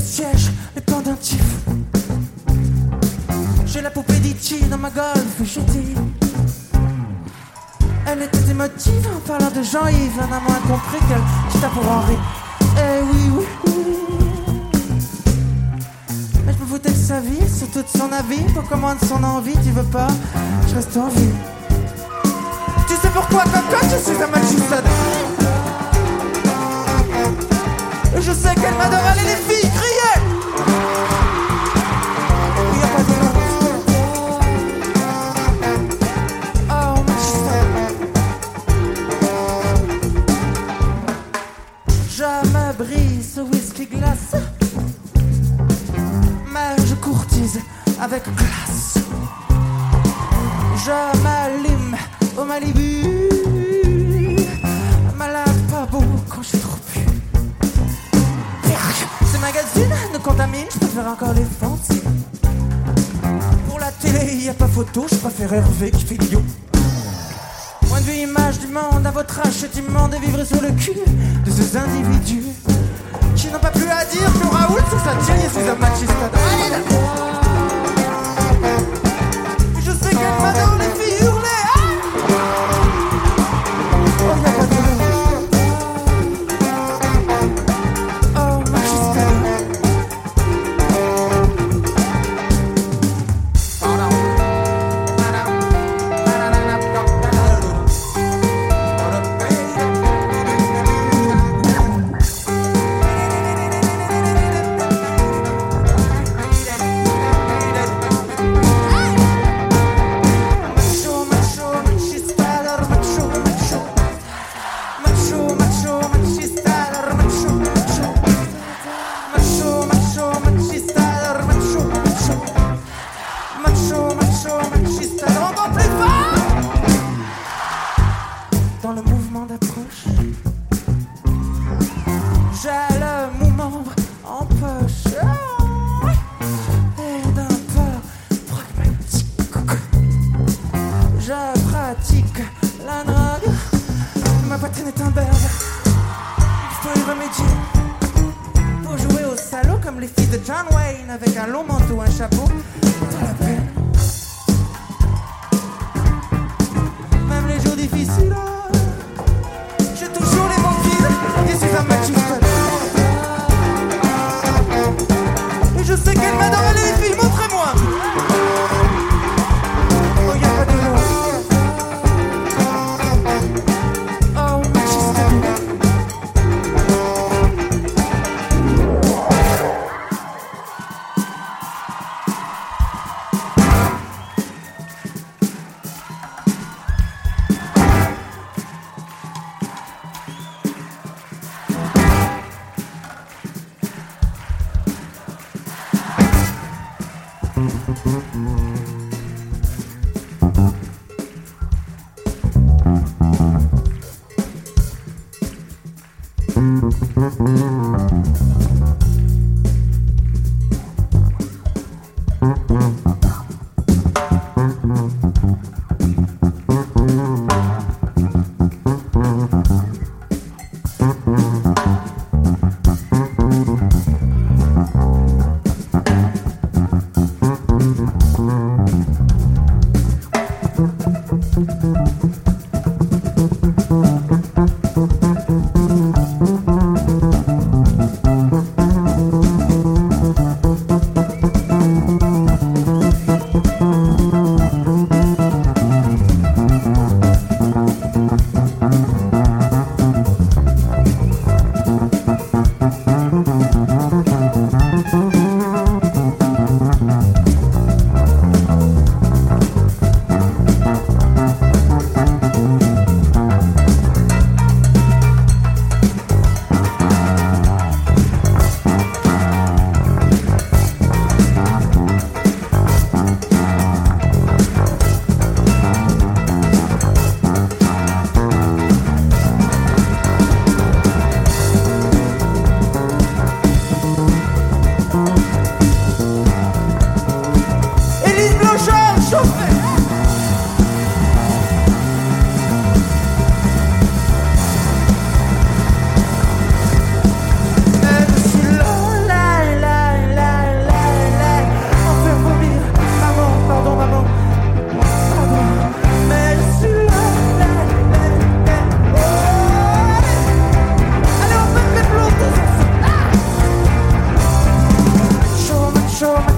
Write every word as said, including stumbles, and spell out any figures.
siège, le pendentif. J'ai la poupée d'Itchy dans ma golf, je dis. Elle était émotive en parlant de Jean-Yves, en a moins compris qu'elle quitta pour Henri. Eh oui, oui, oui. Mais je me foutais de sa vie, surtout de son avis. Pour comment de son envie, tu veux pas, je reste en vie. Tu sais pourquoi, cocotte, je suis un machiste. Je sais qu'elle m'adore, allez les filles, criez. Il n'y a pas de nom. Oh, machiste. Je me brise ce whisky glace, mais je courtise avec classe. Je m'allume au Malibu, malade pas beau quand je suis trop pu. Ces magazines nous contaminent, je préfère encore les fanzines. Pour la télé, y a pas photo, je préfère Hervé qui fait l'idiot. Point de vue image du monde, à votre âge, cet immonde et vivre sur le cul de ces individus qui n'ont pas plus à dire que Raoul, c'est ça tient, je suis un machiste. Allez là. Je sais qu'elle m'adore, les filles hurler. Ah oh, y'a pas de nom. Oh, machiste. Mm-hmm. chaud,